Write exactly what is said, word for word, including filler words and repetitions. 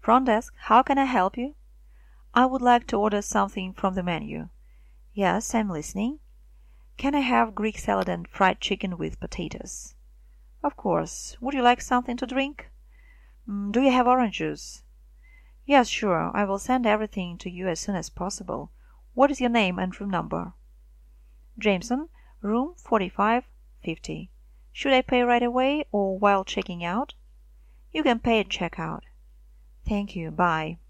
Front desk, how can I help you? I would like to order something from the menu. Yes, I'm listening. Can I have Greek salad and fried chicken with potatoes? Of course. Would you like something to drink? Mm, do you have orange juice? Yes, sure. I will send everything to you as soon as possible. What is your name and room number? Jameson, room forty-five fifty. Should I pay right away or while checking out? You can pay at checkout. Thank you. Bye.